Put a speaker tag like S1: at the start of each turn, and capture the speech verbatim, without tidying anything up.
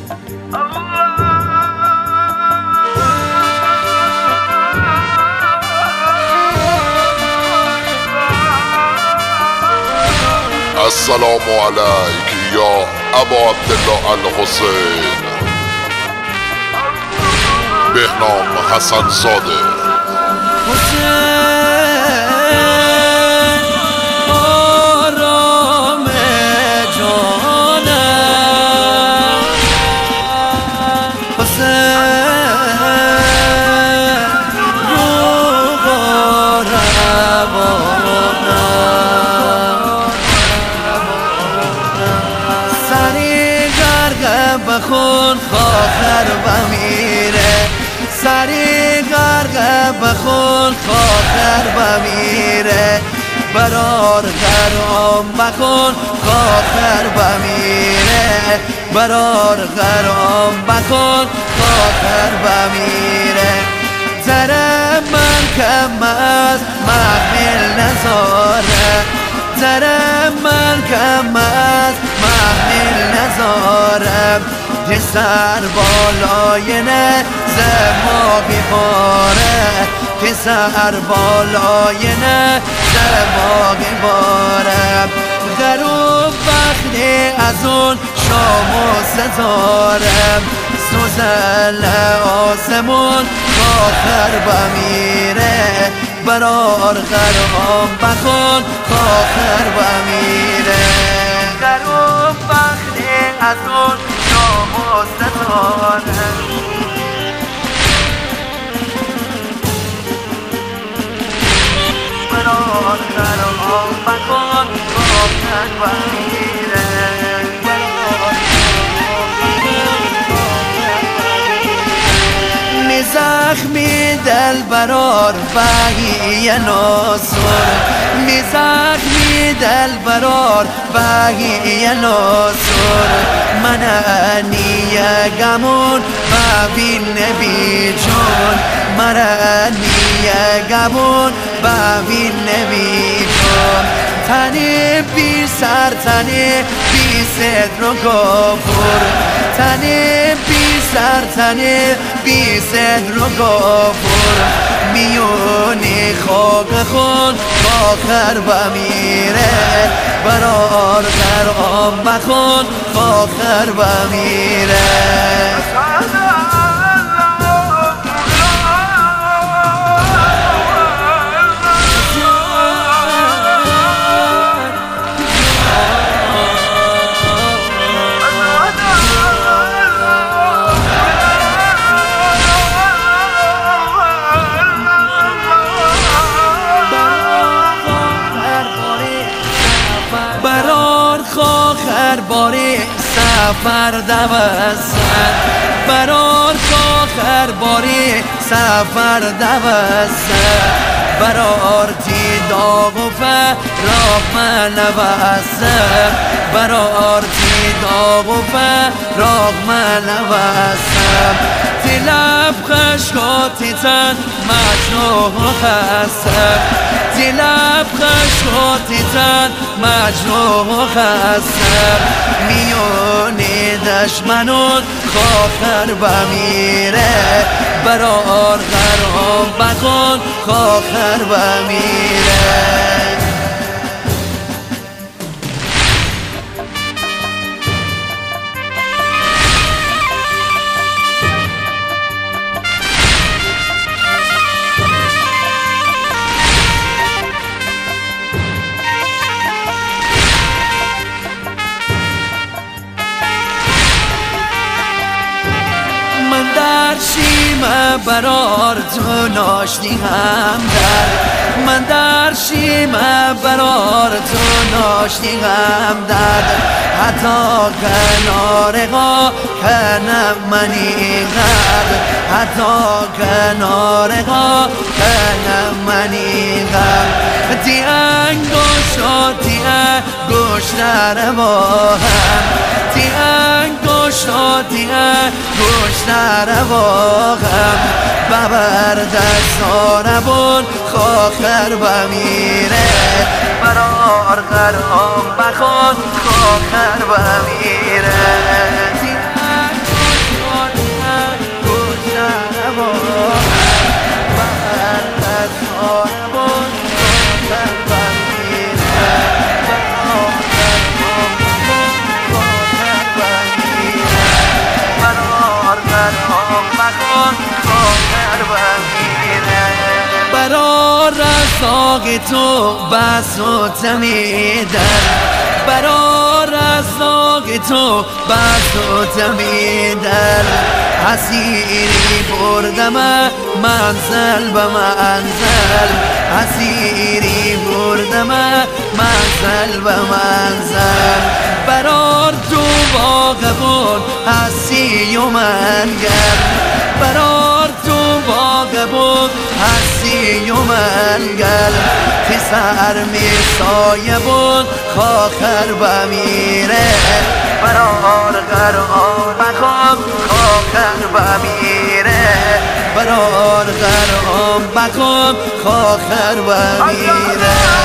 S1: السلام عليك يا ابو عبد الله الحسين بهنام حسن زاده.
S2: حسین آرام جانم، حسین روغا روانم، سری غرق بخون خاطر بمیره، سری غرق بخون خاطر بمیره، برار غرام بخون خاطر بمیره، برار غرام بخون خاطر بمیره. زرم من کم از محمل نزاره، زرم من کم از محمل نزارم، که سر بالای نه زما بیباره، که سر بالای نه زما بیباره. غروب وقتی از اون شام و ستارم، سوزل آسمون خاطر بمیره، برار غرام بخون خاطر بمیره. غروب وقتی از اون شام و ستارم، برار غرام بخون خاطر بمیره. زخمی دل برار بهی ناصر، می زخمی دل برار بهی ناصر، من نیه گمون ببین نبی جون، من نیه گمون ببین نبی جون. تنی بی سر تنی بی صدر و گفور، تنی بی سر تنی بی صدر و گفور، میونی خاک خون خاطر بمیره، برار غرام بخون خاطر بمیره. برار خاخر باری سفر دوستن، برار خاخر باری سفر دوستن، برار تی داغ و فراق من نوستن، برار تی داغ و فراق من نوستن. تی لب خشکاتی تن مجنون خستم، تی لب خشکاتی تن مجنون خستم، میونی دشمنون خاطر بمیره، برار غرام بخون خاطر بمیره. من در شیمه برار تو ناشنی هم در، من در شیمه برار تو ناشنی هم در، حتی کنار غا کنم منی غرد، حتی کنار غا کنم منی غرد. تی انگوش تی انگوش در با هم، تی انگوش تی انگوش در با هم، ببر دستانمون خاخر بمیره، برار غرام بخون خاخر بمیره. تی انگوش باغ تو بس و تمیدن برار از داغ تو بس و تمیدن اسیری بردم منزل به منزل اسیری بردم منزل به منزل برار تو باغبون هستی و منگر برار تو باغبون هستی و منگر پسر می سایه بود خاخر بمیره برار غرام بکن خاخر بمیره برار غرام بکن خاخر بمیره